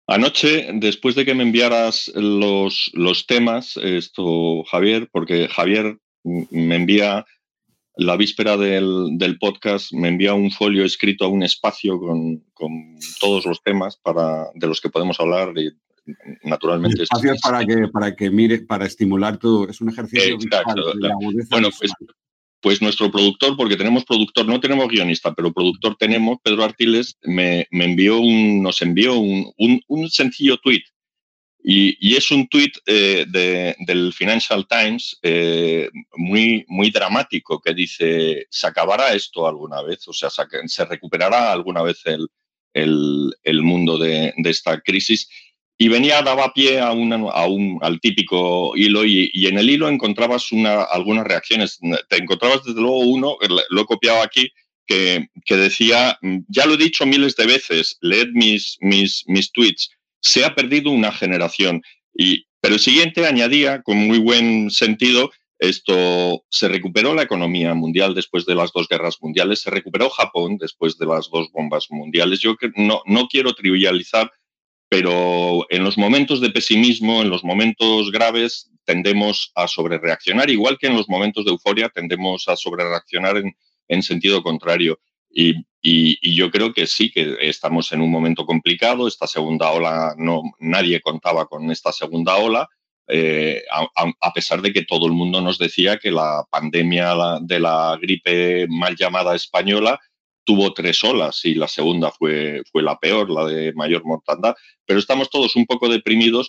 Anoche, después de que me enviaras los temas, Javier, porque Javier me envía la víspera del podcast, me envía un folio escrito a un espacio con todos los temas de los que podemos hablar y El naturalmente espacio es para que mire, para estimular es un ejercicio visual exacto. de la agudeza Bueno, pues, visual. pues nuestro productor, porque tenemos productor, no tenemos guionista, pero productor tenemos, Pedro Artiles, nos envió un sencillo tuit. Y es un tuit del Financial Times muy dramático que dice, ¿se acabará esto alguna vez? O sea, ¿se recuperará alguna vez el mundo de esta crisis? Y daba pie al típico hilo y en el hilo encontrabas algunas reacciones. Te encontrabas desde luego uno, lo he copiado aquí, que decía, ya lo he dicho miles de veces, leed mis tweets, se ha perdido una generación. Pero el siguiente añadía, con muy buen sentido, se recuperó la economía mundial después de las dos guerras mundiales, se recuperó Japón después de las dos bombas mundiales. Yo no quiero trivializar, pero en los momentos de pesimismo, en los momentos graves, tendemos a sobrereaccionar, igual que en los momentos de euforia tendemos a sobrereaccionar en sentido contrario. Y yo creo que sí, que estamos en un momento complicado. Esta segunda ola, nadie contaba con esta segunda ola, a pesar de que todo el mundo nos decía que la pandemia de la gripe mal llamada española tuvo 3 olas y la segunda fue la peor, la de mayor mortandad. Pero estamos todos un poco deprimidos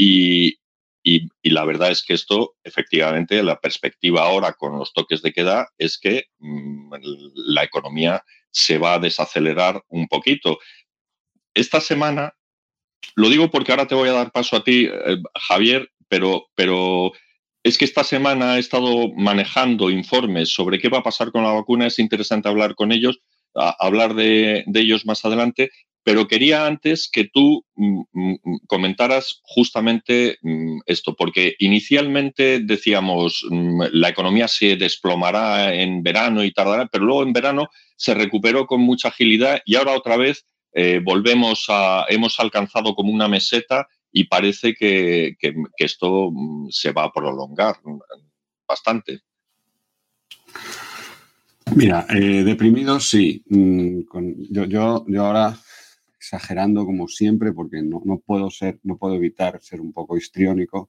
y la verdad es que esto, efectivamente, la perspectiva ahora con los toques de queda es que la economía se va a desacelerar un poquito. Esta semana, lo digo porque ahora te voy a dar paso a ti, Javier, pero es que esta semana he estado manejando informes sobre qué va a pasar con la vacuna. Es interesante hablar con ellos, hablar de ellos más adelante, pero quería antes que tú comentaras justamente esto, porque inicialmente decíamos la economía se desplomará en verano y tardará, pero luego en verano se recuperó con mucha agilidad y ahora otra vez hemos alcanzado como una meseta y parece que esto se va a prolongar bastante. Mira, deprimido sí. Yo ahora exagerando como siempre, porque no puedo evitar ser un poco histriónico.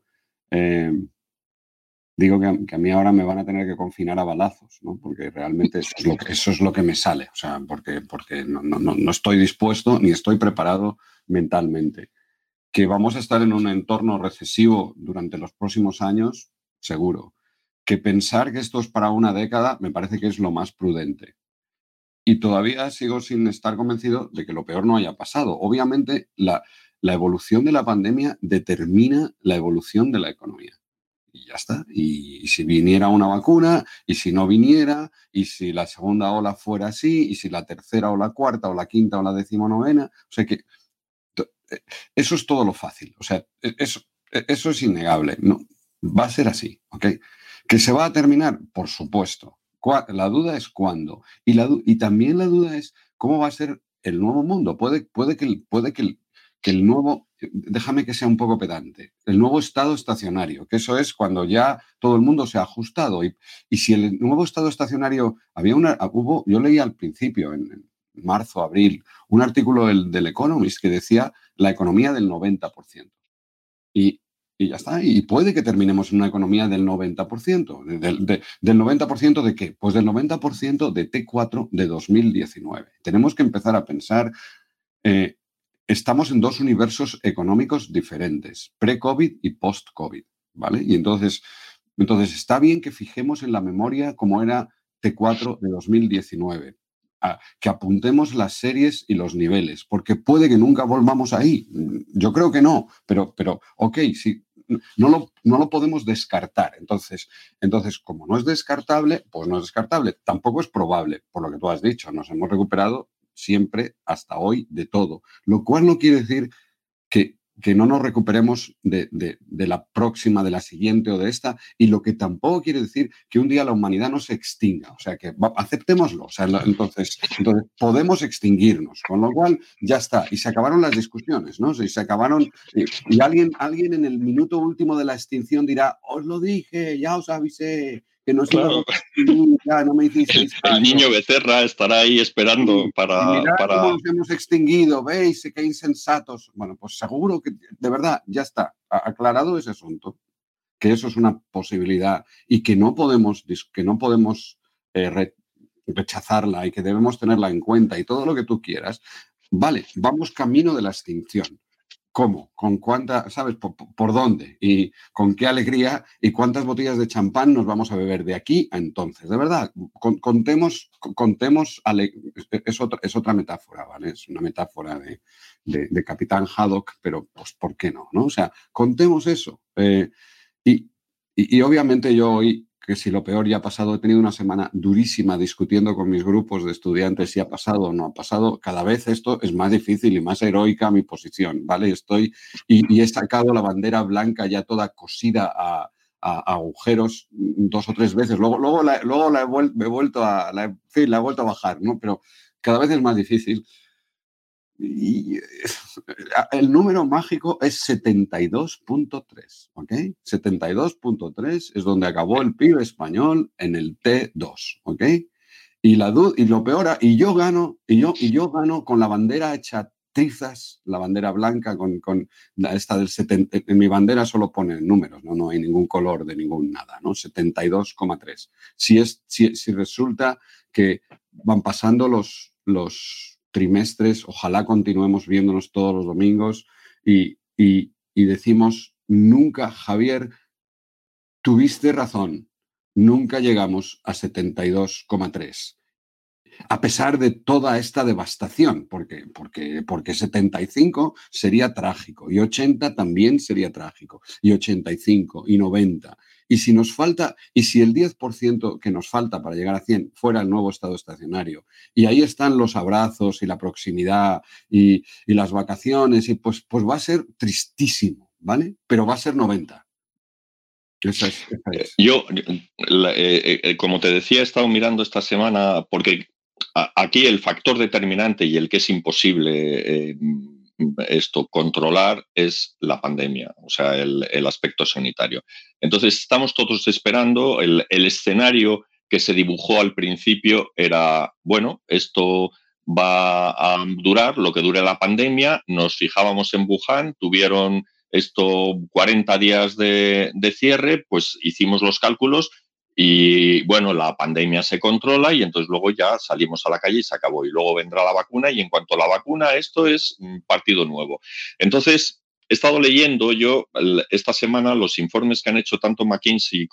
Digo que a mí ahora me van a tener que confinar a balazos, ¿no? Porque realmente eso es lo que me sale. O sea, porque no estoy dispuesto ni estoy preparado mentalmente. Que vamos a estar en un entorno recesivo durante los próximos años, seguro. Que pensar que esto es para una década me parece que es lo más prudente. Y todavía sigo sin estar convencido de que lo peor no haya pasado. Obviamente, la evolución de la pandemia determina la evolución de la economía. Y ya está. Y si viniera una vacuna, y si no viniera, y si la segunda ola fuera así, y si la tercera o la cuarta o la quinta o la 19ª. O sea que eso es todo lo fácil. O sea, eso es innegable. No, va a ser así, ¿ok? ¿Que se va a terminar? Por supuesto. La duda es cuándo. Y también la duda es cómo va a ser el nuevo mundo. Puede que el nuevo, déjame que sea un poco pedante, el nuevo estado estacionario, que eso es cuando ya todo el mundo se ha ajustado. Y si el nuevo estado estacionario, yo leí al principio, en marzo, abril, un artículo del Economist que decía la economía del 90%. Y ya está. Y puede que terminemos en una economía del 90%. ¿Del 90% de qué? Pues del 90% de T4 de 2019. Tenemos que empezar a pensar, estamos en dos universos económicos diferentes, pre-COVID y post-COVID, ¿vale? Y entonces está bien que fijemos en la memoria cómo era T4 de 2019. Que apuntemos las series y los niveles, porque puede que nunca volvamos ahí. Yo creo que no, pero ok, sí, no lo podemos descartar. Entonces, como no es descartable, pues no es descartable. Tampoco es probable, por lo que tú has dicho. Nos hemos recuperado siempre hasta hoy de todo, lo cual no quiere decir que que no nos recuperemos de la próxima, de la siguiente o de esta, y lo que tampoco quiere decir que un día la humanidad no se extinga, o sea, que aceptémoslo, o sea, entonces podemos extinguirnos, con lo cual ya está, y se acabaron las discusiones, ¿no? Y se acabaron, y alguien en el minuto último de la extinción dirá, os lo dije, ya os avisé, que nos íbamos a extinguir, ya no me hicisteis caso. El niño Becerra estará ahí esperando y mirad cómo nos hemos extinguido, ¿veis? Qué insensatos. Bueno, pues seguro que, de verdad, ya está, aclarado ese asunto, que eso es una posibilidad y que no podemos rechazarla y que debemos tenerla en cuenta y todo lo que tú quieras. Vale, vamos camino de la extinción. ¿Cómo? ¿Con cuánta, sabes, por dónde? ¿Y con qué alegría? ¿Y cuántas botellas de champán nos vamos a beber de aquí a entonces? De verdad, contemos es otra metáfora, ¿vale? Es una metáfora de Capitán Haddock, pero pues ¿por qué no? ¿No? O sea, contemos eso. Y obviamente yo hoy, que si lo peor ya ha pasado, he tenido una semana durísima discutiendo con mis grupos de estudiantes si ha pasado o no ha pasado. Cada vez esto es más difícil y más heroica mi posición, ¿vale? Y he sacado la bandera blanca ya toda cosida a agujeros 2 o 3 veces. Luego la he vuelto a bajar, ¿no? Pero cada vez es más difícil. Y el número mágico es 72.3, ¿ok? 72.3 es donde acabó el PIB español en el T2, ¿ok? Y lo peor, y yo gano con la bandera hecha trizas, la bandera blanca con esta del 70. En mi bandera solo ponen números, no hay ningún color de ningún nada, ¿no? 72,3. Si resulta que van pasando los trimestres, ojalá continuemos viéndonos todos los domingos y decimos, nunca, Javier, tuviste razón, nunca llegamos a 72,3. A pesar de toda esta devastación, porque 75 sería trágico, y 80 también sería trágico, y 85, y 90. Y si nos falta, y si el 10% que nos falta para llegar a 100 fuera el nuevo estado estacionario, y ahí están los abrazos y la proximidad y las vacaciones, y pues va a ser tristísimo, ¿vale? Pero va a ser 90. Esa es. Yo, como te decía, he estado mirando esta semana, porque aquí el factor determinante y el que es imposible controlar es la pandemia, o sea, el aspecto sanitario. Entonces, estamos todos esperando el escenario que se dibujó al principio era, bueno, esto va a durar lo que dure la pandemia. Nos fijábamos en Wuhan, tuvieron 40 días de cierre, pues hicimos los cálculos y bueno, la pandemia se controla y entonces luego ya salimos a la calle y se acabó. Y luego vendrá la vacuna y en cuanto a la vacuna, esto es partido nuevo. Entonces, he estado leyendo yo esta semana los informes que han hecho tanto McKinsey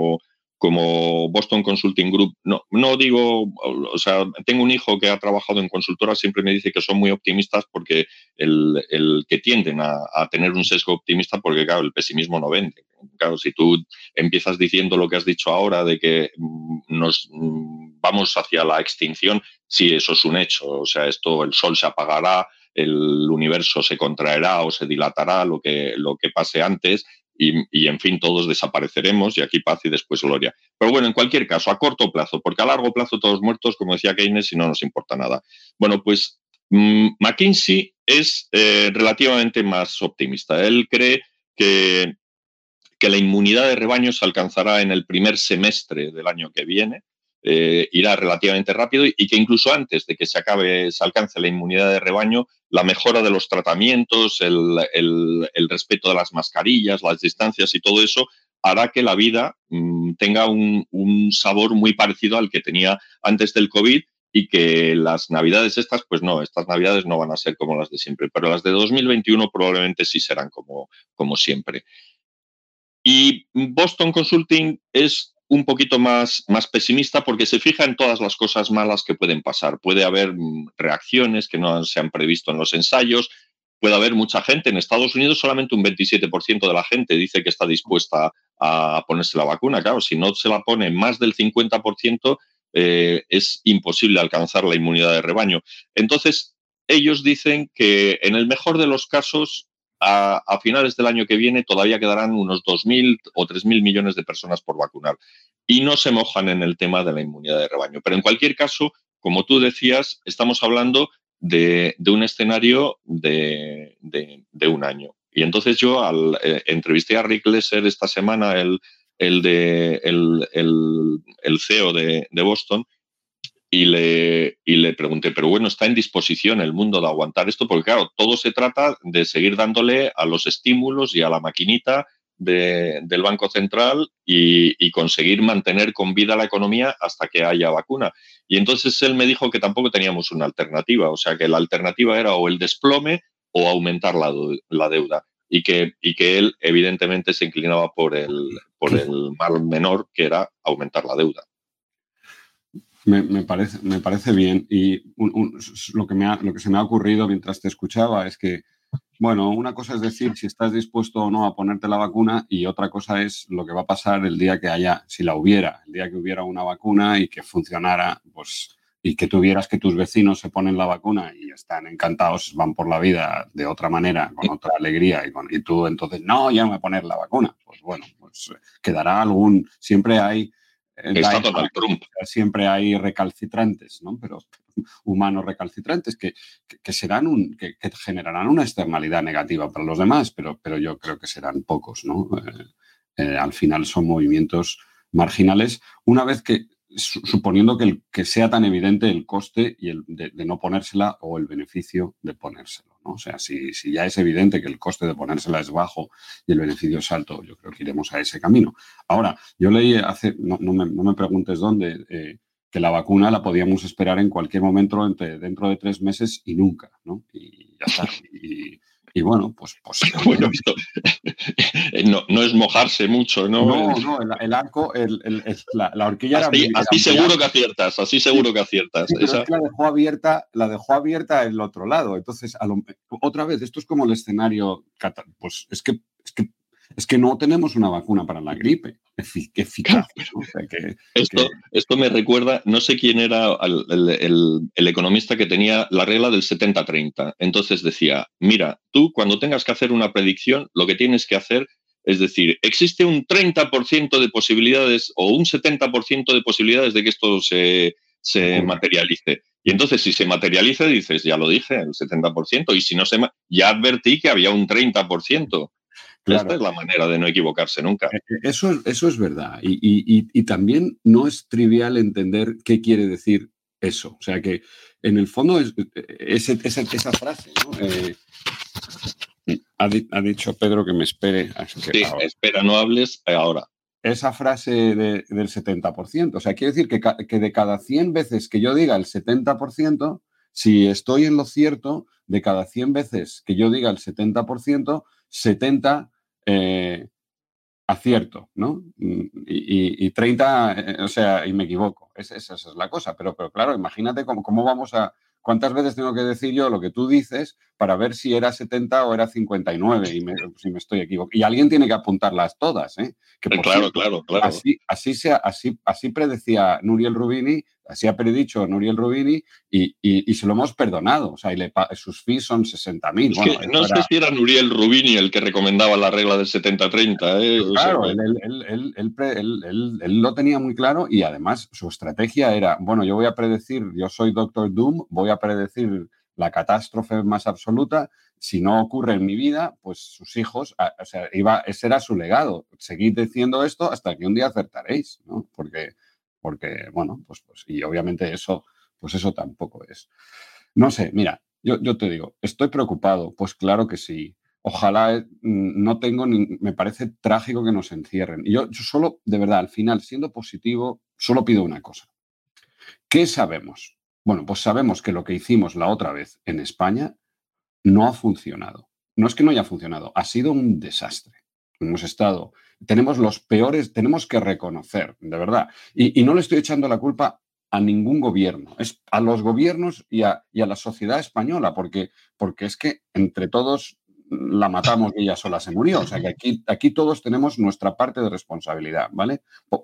como Boston Consulting Group. No digo, o sea, tengo un hijo que ha trabajado en consultoras, siempre me dice que son muy optimistas porque el que tienden a tener un sesgo optimista, porque claro, el pesimismo no vende. Claro, si tú empiezas diciendo lo que has dicho ahora de que nos vamos hacia la extinción, sí, eso es un hecho. O sea, el sol se apagará, el universo se contraerá o se dilatará, lo que pase antes. Y, en fin, todos desapareceremos y aquí paz y después gloria. Pero bueno, en cualquier caso, a corto plazo, porque a largo plazo todos muertos, como decía Keynes, y no nos importa nada. Bueno, pues McKinsey es relativamente más optimista. Él cree que la inmunidad de rebaño se alcanzará en el primer semestre del año que viene, irá relativamente rápido y que incluso antes de que se alcance la inmunidad de rebaño, la mejora de los tratamientos, el respeto de las mascarillas, las distancias y todo eso hará que la vida tenga un sabor muy parecido al que tenía antes del COVID y que las navidades estas navidades no van a ser como las de siempre, pero las de 2021 probablemente sí serán como siempre. Y Boston Consulting es un poquito más pesimista porque se fija en todas las cosas malas que pueden pasar. Puede haber reacciones que no se han previsto en los ensayos, puede haber mucha gente. En Estados Unidos solamente un 27% de la gente dice que está dispuesta a ponerse la vacuna. Claro, si no se la pone más del 50%, es imposible alcanzar la inmunidad de rebaño. Entonces, ellos dicen que en el mejor de los casos a finales del año que viene todavía quedarán unos 2.000 o 3.000 millones de personas por vacunar. Y no se mojan en el tema de la inmunidad de rebaño. Pero en cualquier caso, como tú decías, estamos hablando de un escenario de un año. Y entonces yo entrevisté a Rick Lesser esta semana, el CEO de Boston, y le pregunté, pero bueno, ¿está en disposición el mundo de aguantar esto? Porque claro, todo se trata de seguir dándole a los estímulos y a la maquinita del Banco Central y conseguir mantener con vida la economía hasta que haya vacuna. Y entonces él me dijo que tampoco teníamos una alternativa, o sea que la alternativa era o el desplome o aumentar la deuda. Y que él evidentemente se inclinaba por el mal menor, que era aumentar la deuda. Me parece bien. Y lo que se me ha ocurrido mientras te escuchaba es que, bueno, una cosa es decir si estás dispuesto o no a ponerte la vacuna y otra cosa es lo que va a pasar el día que haya, si la hubiera, el día que hubiera una vacuna y que funcionara, pues, y que tuvieras que tus vecinos se ponen la vacuna y están encantados, van por la vida de otra manera, con otra alegría, y tú entonces, no, ya no me voy a poner la vacuna. Pues bueno, pues quedará siempre hay... Está Donald Trump. Siempre hay recalcitrantes, ¿no? Pero humanos recalcitrantes que generarán una externalidad negativa para los demás, pero yo creo que serán pocos, ¿no? Al final son movimientos marginales, una vez que, suponiendo que sea tan evidente el coste y de no ponérsela o el beneficio de ponérselo, ¿no? O sea, si ya es evidente que el coste de ponérsela es bajo y el beneficio es alto, yo creo que iremos a ese camino. Ahora, yo leí no me preguntes dónde, que la vacuna la podíamos esperar en cualquier momento dentro de 3 meses y nunca, ¿no? Y ya está. Y bueno, pues bueno, esto no es mojarse mucho, ¿no? No, el arco, la horquilla así seguro que aciertas, así seguro que aciertas. Sí, pero es que la dejó abierta el otro lado. Entonces, otra vez, esto es como el escenario, pues es que no tenemos una vacuna para la gripe eficaz, ¿no? O sea, esto me recuerda, no sé quién era el economista que tenía la regla del 70-30. Entonces decía, mira, tú cuando tengas que hacer una predicción, lo que tienes que hacer es decir, existe un 30% de posibilidades o un 70% de posibilidades de que esto se materialice. Y entonces, si se materializa, dices, ya lo dije, el 70%, y si no ya advertí que había un 30%. Claro. Esta es la manera de no equivocarse nunca. Eso es verdad. Y también no es trivial entender qué quiere decir eso. O sea que, en el fondo, esa frase, ¿no? Ha dicho Pedro que me espere. Sí, ahora. Espera, no hables ahora. Esa frase del 70%. O sea, quiere decir que de cada 100 veces que yo diga el 70%, si estoy en lo cierto, de cada 100 veces que yo diga el 70%, 70 acierto, ¿no? Y 30, o sea, y me equivoco. Esa es la cosa. Pero claro, imagínate cómo vamos a... ¿Cuántas veces tengo que decir yo lo que tú dices para ver si era 70 o era 59 si me estoy equivocando? Y alguien tiene que apuntarlas todas, ¿eh? Que claro. Así predecía Nouriel Roubini, así ha predicho Nouriel Roubini y se lo hemos perdonado. O sea, sus fees son 60.000. Es que no sé si era Nouriel Roubini el que recomendaba la regla del 70-30. Claro, o sea, él lo tenía muy claro y además su estrategia era, bueno, yo soy Doctor Doom, voy a predecir la catástrofe más absoluta. Si no ocurre en mi vida, pues sus hijos, o sea, ese era su legado. Seguid diciendo esto hasta que un día acertaréis, ¿no? Porque bueno, pues, y obviamente eso tampoco es. No sé, mira, yo te digo, ¿estoy preocupado? Pues claro que sí. Ojalá me parece trágico que nos encierren. Y yo solo, de verdad, al final, siendo positivo, solo pido una cosa. ¿Qué sabemos? Bueno, pues sabemos que lo que hicimos la otra vez en España no ha funcionado. No es que no haya funcionado, ha sido un desastre. Tenemos los peores, tenemos que reconocer, de verdad. Y no le estoy echando la culpa a ningún gobierno, es a los gobiernos y a la sociedad española, porque es que entre todos la matamos y ella sola se murió. O sea que aquí todos tenemos nuestra parte de responsabilidad, ¿vale?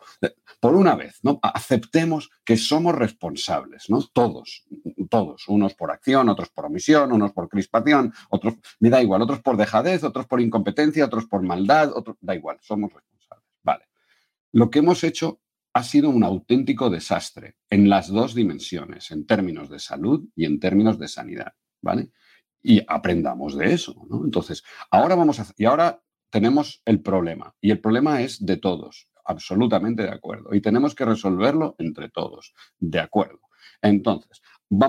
Por una vez, ¿no? Aceptemos que somos responsables, ¿no? Todos, unos por acción, otros por omisión, unos por crispación, otros, me da igual, otros por dejadez, otros por incompetencia, otros por maldad, otros, da igual, somos responsables, ¿vale? Lo que hemos hecho ha sido un auténtico desastre en las dos dimensiones, en términos de salud y en términos de sanidad, ¿vale? Y aprendamos de eso, ¿no? Entonces, ahora tenemos el problema, y el problema es de todos, absolutamente de acuerdo, y tenemos que resolverlo entre todos, de acuerdo. Entonces,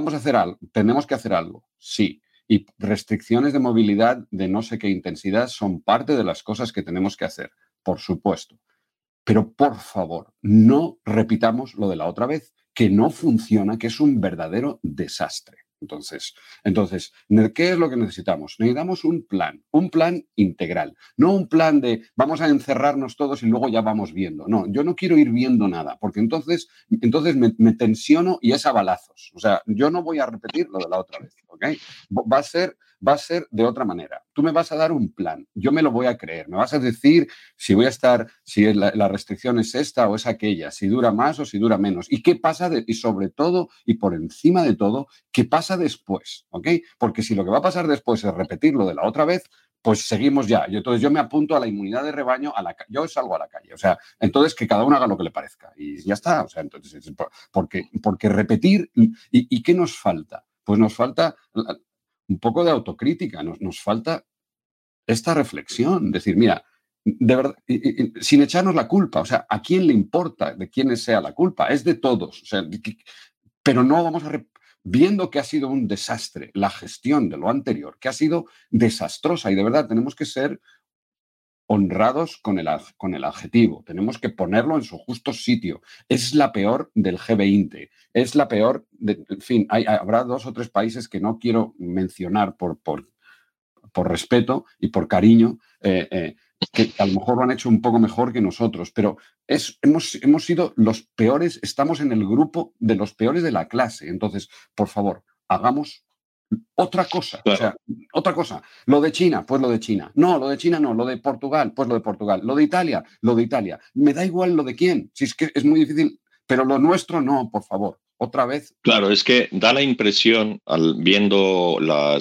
tenemos que hacer algo, sí, y restricciones de movilidad de no sé qué intensidad son parte de las cosas que tenemos que hacer, por supuesto. Pero por favor, no repitamos lo de la otra vez, que no funciona, que es un verdadero desastre. Entonces, ¿qué es lo que necesitamos? Necesitamos un plan integral, no un plan de vamos a encerrarnos todos y luego ya vamos viendo. No, yo no quiero ir viendo nada, porque entonces me tensiono y es a balazos. O sea, yo no voy a repetir lo de la otra vez, ¿ok? Va a ser de otra manera. Tú me vas a dar un plan, yo me lo voy a creer, me vas a decir si voy a estar, si la restricción es esta o es aquella, si dura más o si dura menos. ¿Y qué pasa? Y sobre todo, y por encima de todo, ¿qué pasa después? ¿Ok? Porque si lo que va a pasar después es repetir lo de la otra vez, pues seguimos ya. Entonces yo me apunto a la inmunidad de rebaño, yo salgo a la calle. O sea, entonces que cada uno haga lo que le parezca. Y ya está. O sea, entonces, porque repetir, ¿y qué nos falta? Pues nos falta un poco de autocrítica, nos falta esta reflexión, decir, mira, de verdad, sin echarnos la culpa, o sea, ¿a quién le importa de quién sea la culpa? Es de todos, o sea, pero no vamos viendo que ha sido un desastre la gestión de lo anterior, que ha sido desastrosa y de verdad tenemos que ser honrados con el adjetivo, tenemos que ponerlo en su justo sitio. Es la peor del G20, es la peor, en fin, habrá 2 o 3 países que no quiero mencionar por respeto y por cariño, que a lo mejor lo han hecho un poco mejor que nosotros, pero hemos sido los peores, estamos en el grupo de los peores de la clase. Entonces, por favor, hagamos otra cosa. Claro. O sea, otra cosa. Lo de China, pues lo de China. No, lo de China no. Lo de Portugal, pues lo de Portugal. Lo de Italia, lo de Italia. Me da igual lo de quién, si es que es muy difícil, pero lo nuestro no, por favor. Otra vez. Claro, es que da la impresión, viendo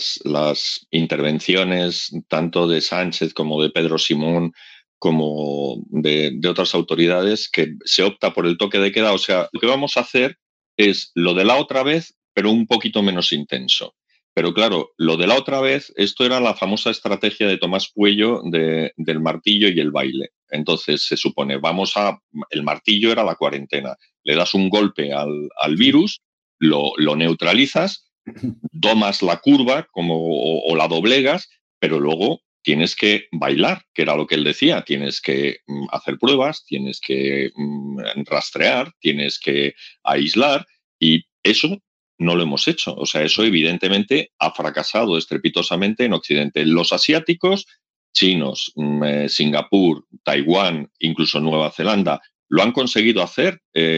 las intervenciones tanto de Sánchez como de Pedro Simón, como de otras autoridades, que se opta por el toque de queda. O sea, lo que vamos a hacer es lo de la otra vez, pero un poquito menos intenso. Pero claro, lo de la otra vez, esto era la famosa estrategia de Tomás Puello del martillo y el baile. Entonces se supone, el martillo era la cuarentena. Le das un golpe al virus, lo neutralizas, tomas la curva o la doblegas, pero luego tienes que bailar, que era lo que él decía, tienes que hacer pruebas, tienes que rastrear, tienes que aislar, y eso no lo hemos hecho. O sea, eso evidentemente ha fracasado estrepitosamente en Occidente. Los asiáticos, chinos, Singapur, Taiwán, incluso Nueva Zelanda, lo han conseguido hacer,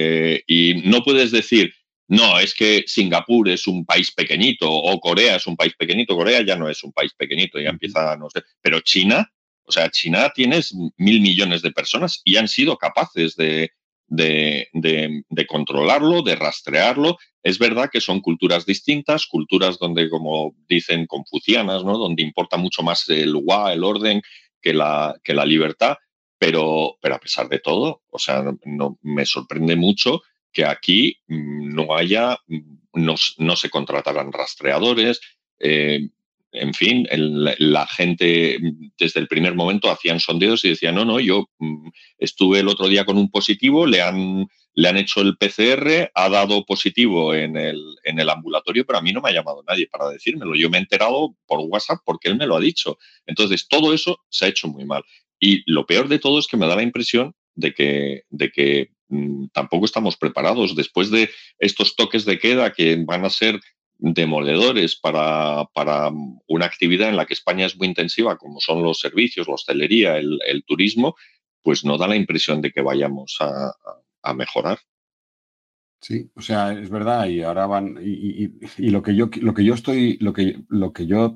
y no puedes decir, no, es que Singapur es un país pequeñito o Corea es un país pequeñito. Corea ya no es un país pequeñito, ya empieza, no sé. Pero China, o sea, China tienes 1.000 millones de personas y han sido capaces de controlarlo, de rastrearlo. Es verdad que son culturas distintas, culturas donde, como dicen, confucianas, ¿no? Donde importa mucho más el el orden, que la libertad. Pero a pesar de todo, o sea, no, me sorprende mucho que aquí no se contrataran rastreadores. En fin, la gente desde el primer momento hacían sondeos y decían, no, yo estuve el otro día con un positivo, le han hecho el PCR, ha dado positivo en el ambulatorio, pero a mí no me ha llamado nadie para decírmelo. Yo me he enterado por WhatsApp porque él me lo ha dicho. Entonces, todo eso se ha hecho muy mal. Y lo peor de todo es que me da la impresión de que tampoco estamos preparados. Después de estos toques de queda que van a ser demoledores para una actividad en la que España es muy intensiva, como son los servicios, la hostelería, el turismo, pues no da la impresión de que vayamos a mejorar. Sí, o sea, es verdad, y ahora van, y lo que yo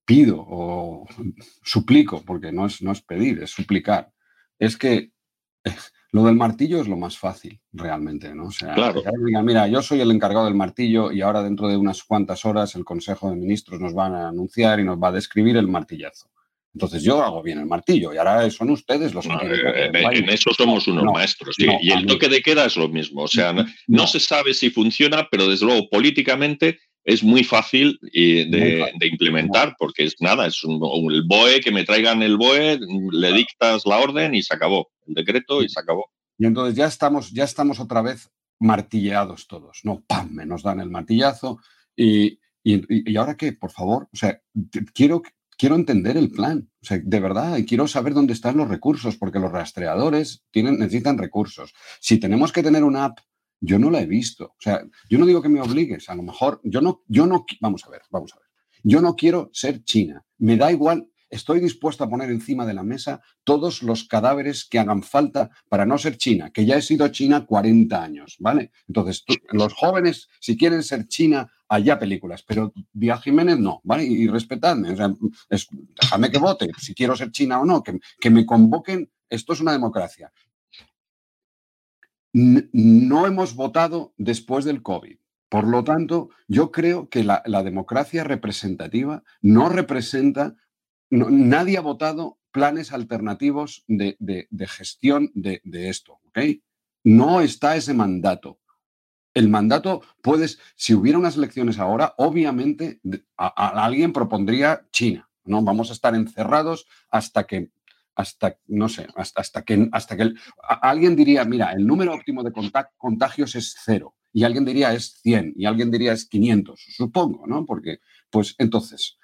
pido o suplico, porque no es pedir, es suplicar, es que lo del martillo es lo más fácil, realmente, ¿no? O sea, Claro. que alguien diga, mira, yo soy el encargado del martillo y ahora dentro de unas cuantas horas el Consejo de Ministros nos van a anunciar y nos va a describir el martillazo. Entonces yo hago bien el martillo y ahora son ustedes los que tienen que hacer el baile. En eso somos unos maestros. Sí. No, Y el toque de queda es lo mismo. O sea, no se sabe si funciona, pero desde luego políticamente es muy fácil de implementar, porque es nada, es el BOE, que me traigan el BOE, le dictas la orden y se acabó. El decreto y se acabó. Y entonces ya estamos otra vez martilleados todos, ¿no? ¡Pam! Me nos dan el martillazo. ¿Y ahora qué? Por favor, o sea, quiero entender el plan, o sea, de verdad, y quiero saber dónde están los recursos, porque los rastreadores necesitan recursos. Si tenemos que tener una app, yo no la he visto. O sea, yo no digo que me obligues, a lo mejor, vamos a ver. Yo no quiero ser China, me da igual. Estoy dispuesto a poner encima de la mesa todos los cadáveres que hagan falta para no ser China, que ya he sido China 40 años, ¿vale? Entonces, los jóvenes, si quieren ser China, allá películas, pero Díaz Jiménez no, ¿vale? Y respetadme, o sea, dejadme que vote, si quiero ser China o no, que me convoquen, esto es una democracia. No hemos votado después del COVID. Por lo tanto, yo creo que la democracia representativa no representa. No, nadie ha votado planes alternativos de gestión de esto, ¿ok? No está ese mandato. El mandato si hubiera unas elecciones ahora, obviamente alguien propondría China, ¿no? Vamos a estar encerrados hasta que alguien diría, mira, el número óptimo de contagios es 0, y alguien diría es 100, y alguien diría es 500, supongo, ¿no? Porque, pues, entonces,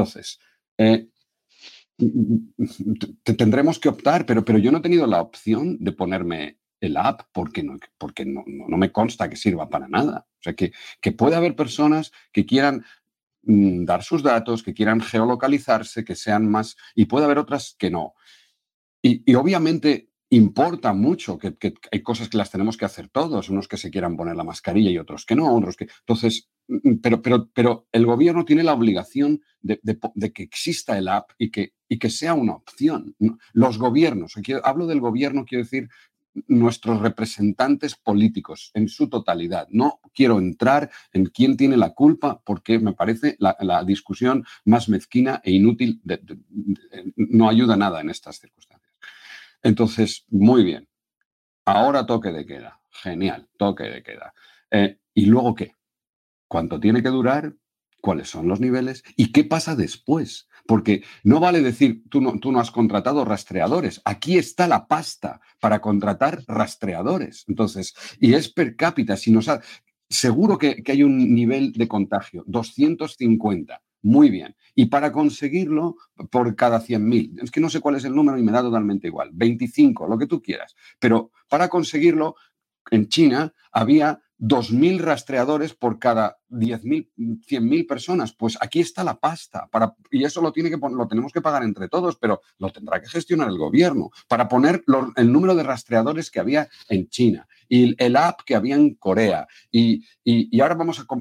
tendremos que optar, pero yo no he tenido la opción de ponerme el app porque no me consta que sirva para nada. O sea, que puede haber personas que quieran dar sus datos, que quieran geolocalizarse, que sean más, y puede haber otras que no. Y obviamente importa mucho que hay cosas que las tenemos que hacer todos, unos que se quieran poner la mascarilla y otros que no, otros que. Entonces, pero el gobierno tiene la obligación de que exista el app y que sea una opción. Los gobiernos, aquí hablo del gobierno, quiero decir nuestros representantes políticos en su totalidad. No quiero entrar en quién tiene la culpa, porque me parece la discusión más mezquina e inútil, no ayuda nada en estas circunstancias. Entonces, muy bien. Ahora toque de queda. Genial, toque de queda. ¿Y luego qué? ¿Cuánto tiene que durar? ¿Cuáles son los niveles? ¿Y qué pasa después? Porque no vale decir, tú no has contratado rastreadores. Aquí está la pasta para contratar rastreadores. Entonces, y es per cápita. Seguro que hay un nivel de contagio, 250. Muy bien. Y para conseguirlo, por cada 100.000. Es que no sé cuál es el número y me da totalmente igual. 25, lo que tú quieras. Pero para conseguirlo, en China había 2.000 rastreadores por cada 10.000, 100.000 personas. Pues aquí está la pasta. Y eso lo tenemos que pagar entre todos, pero lo tendrá que gestionar el gobierno para poner el número de rastreadores que había en China y el app que había en Corea. Y ahora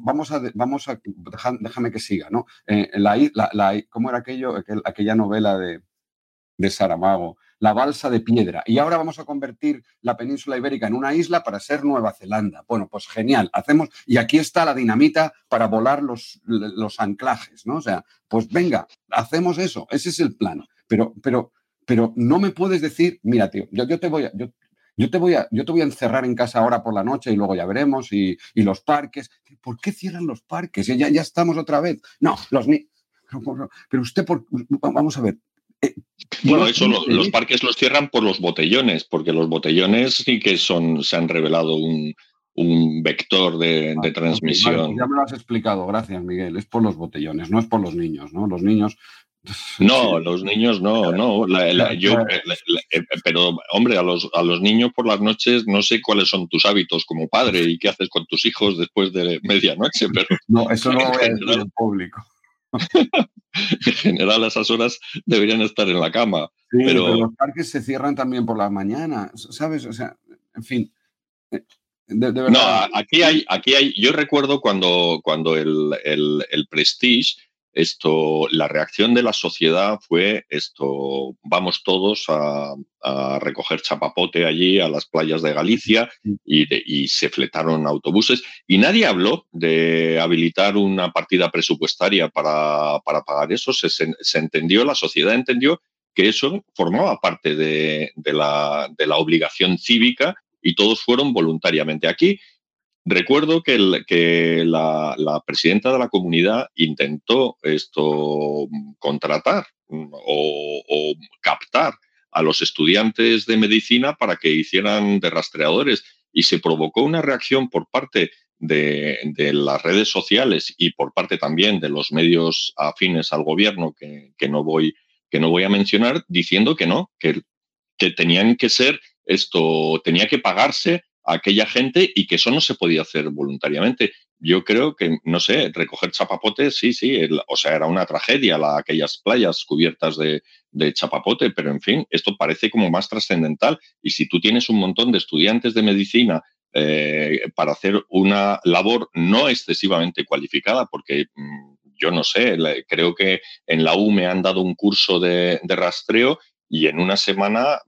déjame que siga, ¿no? ¿Cómo era aquella novela de Saramago? La balsa de piedra. Y ahora vamos a convertir la península ibérica en una isla para ser Nueva Zelanda. Bueno, pues genial. Y aquí está la dinamita para volar los anclajes, ¿no? O sea, pues venga, hacemos eso. Ese es el plan. Pero no me puedes decir, mira, tío, yo te voy a encerrar en casa ahora por la noche y luego ya veremos. Y los parques. ¿Por qué cierran los parques? Ya estamos otra vez. No, pero usted, vamos a ver. Bueno, los parques los cierran por los botellones, porque los botellones sí que se han revelado un vector de transmisión. Vale, pues ya me lo has explicado, gracias, Miguel. Es por los botellones, no es por los niños, ¿no? Los niños. No, sí. Los niños no. Pero, hombre, a los niños por las noches no sé cuáles son tus hábitos como padre y qué haces con tus hijos después de medianoche, pero. No, eso no lo voy a decir en público. En general, a esas horas deberían estar en la cama. Sí, pero los parques se cierran también por la mañana, ¿sabes? O sea, en fin. De verdad. No, aquí hay. Yo recuerdo cuando el Prestige la reacción de la sociedad fue vamos todos a recoger chapapote allí a las playas de Galicia y se fletaron autobuses y nadie habló de habilitar una partida presupuestaria para pagar eso. Se entendió, la sociedad entendió que eso formaba parte de la obligación cívica y todos fueron voluntariamente. Aquí recuerdo que la presidenta de la comunidad intentó contratar o captar a los estudiantes de medicina para que hicieran de rastreadores y se provocó una reacción por parte de las redes sociales y por parte también de los medios afines al gobierno que no voy a mencionar, diciendo que no, que tenían que ser tenía que pagarse a aquella gente y que eso no se podía hacer voluntariamente. Yo creo que, no sé, recoger chapapote, sí, o sea, era una tragedia aquellas playas cubiertas de chapapote, pero en fin, esto parece como más trascendental. Y si tú tienes un montón de estudiantes de medicina para hacer una labor no excesivamente cualificada, porque yo no sé, creo que en la U me han dado un curso de rastreo y en una semana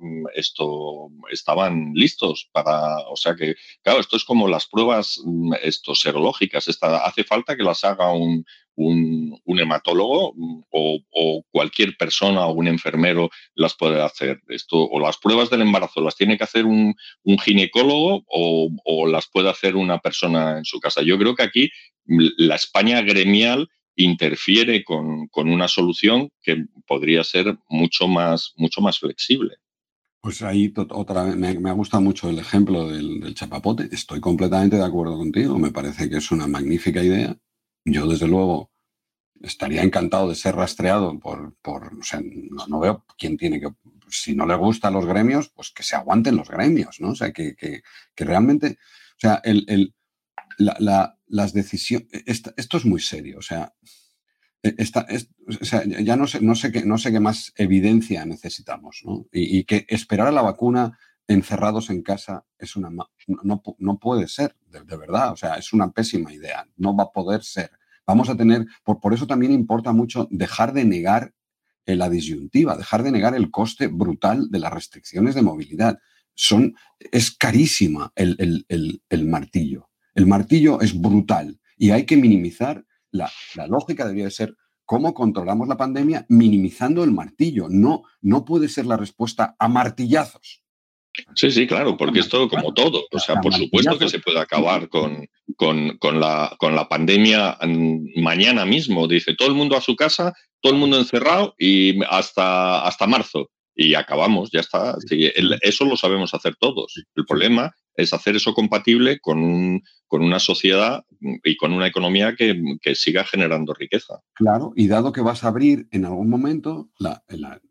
estaban listos o sea que, claro, esto es como las pruebas serológicas. Hace falta que las haga un hematólogo o cualquier persona o un enfermero las puede hacer. O las pruebas del embarazo las tiene que hacer un ginecólogo o las puede hacer una persona en su casa. Yo creo que aquí la España gremial interfiere con una solución que podría ser mucho más flexible. Pues ahí otra vez me ha gustado mucho el ejemplo del chapapote. Estoy completamente de acuerdo contigo. Me parece que es una magnífica idea. Yo, desde luego, estaría encantado de ser rastreado o sea, no veo quién tiene que, si no le gustan los gremios, pues que se aguanten los gremios, ¿no? O sea, que realmente, o sea, las decisiones, esto es muy serio, o sea, o sea, ya no sé qué más evidencia necesitamos, ¿no? Y que esperar a la vacuna encerrados en casa es no puede ser, de verdad, o sea, es una pésima idea, no va a poder ser. Vamos a tener, por eso también importa mucho dejar de negar la disyuntiva, dejar de negar el coste brutal de las restricciones de movilidad. Es carísima el martillo. El martillo es brutal y hay que minimizar. La lógica debería ser cómo controlamos la pandemia minimizando el martillo. No puede ser la respuesta a martillazos. Sí, claro, porque esto como todo, o sea, por supuesto que se puede acabar con la pandemia mañana mismo. Dice, todo el mundo a su casa, todo el mundo encerrado y hasta marzo. Y acabamos, ya está. Sí, eso lo sabemos hacer todos. El problema es hacer eso compatible con una sociedad y con una economía que siga generando riqueza. Claro, y dado que vas a abrir en algún momento, la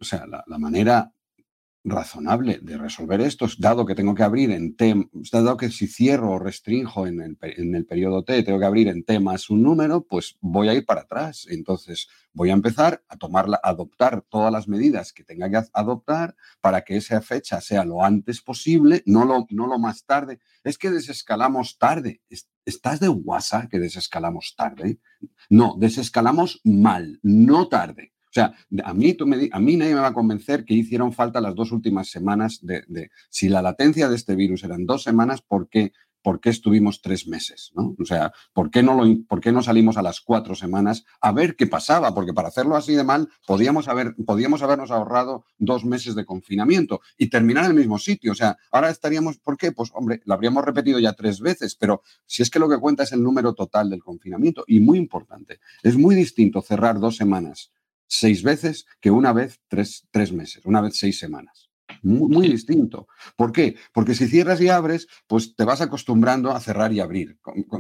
manera razonable de resolver esto, dado que tengo que abrir dado que si cierro o restrinjo en el periodo T, tengo que abrir en T más un número, pues voy a ir para atrás. Entonces voy a empezar a adoptar todas las medidas que tenga que adoptar para que esa fecha sea lo antes posible, no lo más tarde. Es que desescalamos tarde. ¿Estás de WhatsApp que desescalamos tarde? No, desescalamos mal, no tarde. O sea, a mí nadie me va a convencer que hicieron falta las 2 últimas semanas si la latencia de este virus eran 2 semanas, ¿por qué estuvimos 3 meses? ¿No? O sea, ¿por qué no salimos a las 4 semanas a ver qué pasaba? Porque para hacerlo así de mal podíamos habernos ahorrado 2 meses de confinamiento y terminar en el mismo sitio. O sea, ahora estaríamos, ¿por qué? Pues hombre, lo habríamos repetido ya 3 veces, pero si es que lo que cuenta es el número total del confinamiento. Y muy importante, es muy distinto cerrar 2 semanas 6 veces que una vez 3 meses, una vez 6 semanas. Muy distinto. ¿Por qué? Porque si cierras y abres, pues te vas acostumbrando a cerrar y abrir.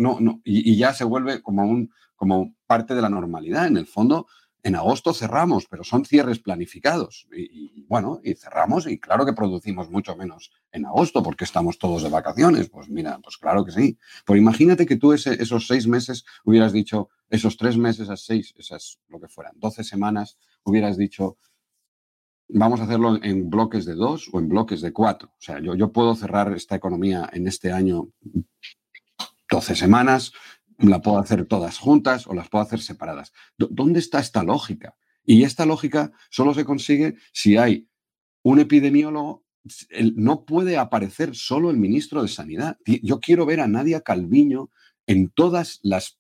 Y ya se vuelve como parte de la normalidad. En el fondo, en agosto cerramos, pero son cierres planificados. Y cerramos y claro que producimos mucho menos en agosto porque estamos todos de vacaciones. Pues mira, pues claro que sí. Pero imagínate que tú esos 6 meses hubieras dicho, esos 3 meses, esas 6, esas lo que fueran, 12 semanas, hubieras dicho, vamos a hacerlo en bloques de 2 o en bloques de 4. O sea, yo puedo cerrar esta economía en este año 12 semanas, la puedo hacer todas juntas o las puedo hacer separadas. ¿Dónde está esta lógica? Y esta lógica solo se consigue si hay un epidemiólogo. No puede aparecer solo el ministro de Sanidad. Yo quiero ver a Nadia Calviño en todas las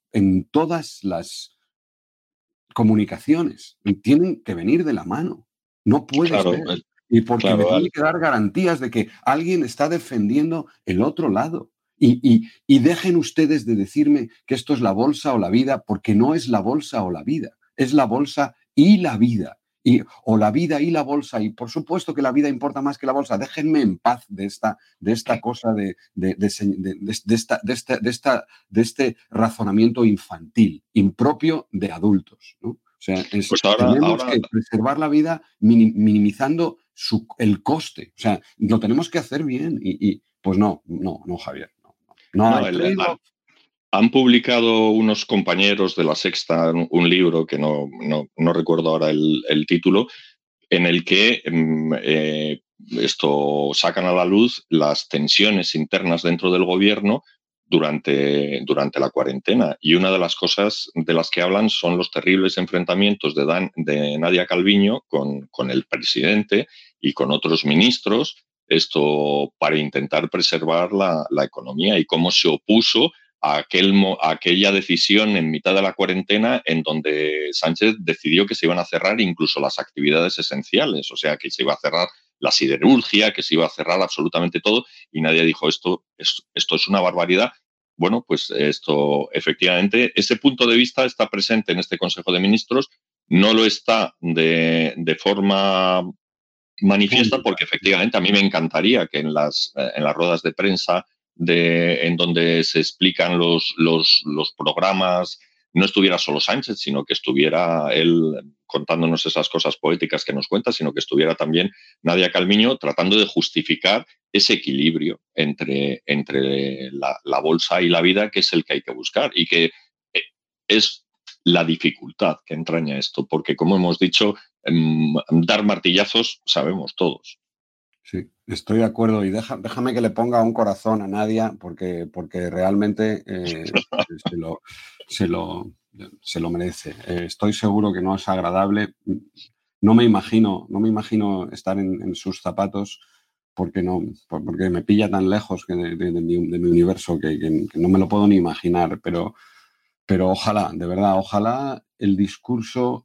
comunicaciones. Tienen que venir de la mano. No puede ser. Y porque me tiene que dar garantías de que alguien está defendiendo el otro lado. Y dejen ustedes de decirme que esto es la bolsa o la vida, porque no es la bolsa o la vida, es la bolsa y la vida. O la vida y la bolsa, y por supuesto que la vida importa más que la bolsa. Déjenme en paz de esta cosa de este razonamiento infantil, impropio de adultos, ¿no? O sea, tenemos que preservar la vida minimizando el coste. O sea, lo tenemos que hacer bien. Y pues no, Javier. Han publicado unos compañeros de La Sexta un libro que no recuerdo ahora el título, en el que sacan a la luz las tensiones internas dentro del gobierno durante la cuarentena. Y una de las cosas de las que hablan son los terribles enfrentamientos de Nadia Calviño con el presidente y con otros ministros, para intentar preservar la economía, y cómo se opuso a aquella decisión en mitad de la cuarentena en donde Sánchez decidió que se iban a cerrar incluso las actividades esenciales, o sea, que se iba a cerrar la siderurgia, que se iba a cerrar absolutamente todo, y nadie dijo esto es una barbaridad. Bueno, pues esto, efectivamente, ese punto de vista está presente en este Consejo de Ministros, no lo está de forma manifiesta, porque efectivamente a mí me encantaría que en las ruedas de prensa en donde se explican los programas no estuviera solo Sánchez, sino que estuviera él contándonos esas cosas poéticas que nos cuenta, sino que estuviera también Nadia Calviño tratando de justificar ese equilibrio entre la bolsa y la vida, que es el que hay que buscar, y que es la dificultad que entraña esto, porque, como hemos dicho, dar martillazos sabemos todos. Sí, estoy de acuerdo, y déjame que le ponga un corazón a Nadia, porque realmente se lo merece. Estoy seguro que no es agradable. No me imagino estar en sus zapatos, porque me pilla tan lejos de mi universo que no me lo puedo ni imaginar. Pero ojalá, de verdad, ojalá el discurso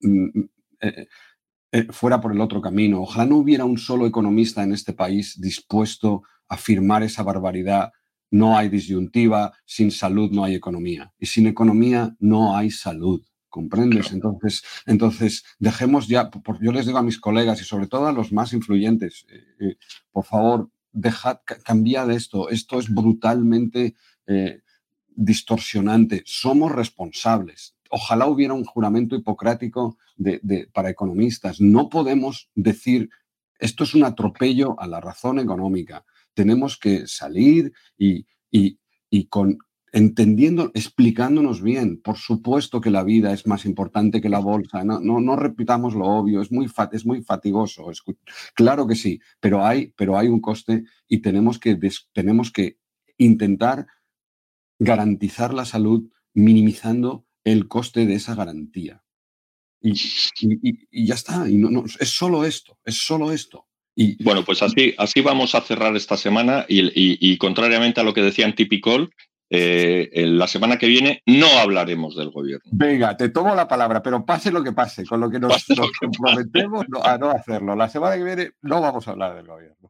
fuera por el otro camino. Ojalá no hubiera un solo economista en este país dispuesto a firmar esa barbaridad. No hay disyuntiva, sin salud no hay economía. Y sin economía no hay salud. ¿Comprendes? Entonces dejemos ya, yo les digo a mis colegas y sobre todo a los más influyentes, por favor, cambiad esto. Esto es brutalmente distorsionante. Somos responsables. Ojalá hubiera un juramento hipocrático para economistas. No podemos decir esto es un atropello a la razón económica. Tenemos que salir y entendiendo, explicándonos bien. Por supuesto que la vida es más importante que la bolsa. No repitamos lo obvio. Es muy fatigoso. Claro que sí, pero hay un coste, y tenemos que intentar garantizar la salud minimizando el coste de esa garantía. Y ya está. Y es solo esto. Bueno, pues así vamos a cerrar esta semana, y contrariamente a lo que decían Tipicol, la semana que viene no hablaremos del gobierno. Venga, te tomo la palabra, pero pase lo que pase, con lo que nos comprometemos a no hacerlo. La semana que viene no vamos a hablar del gobierno.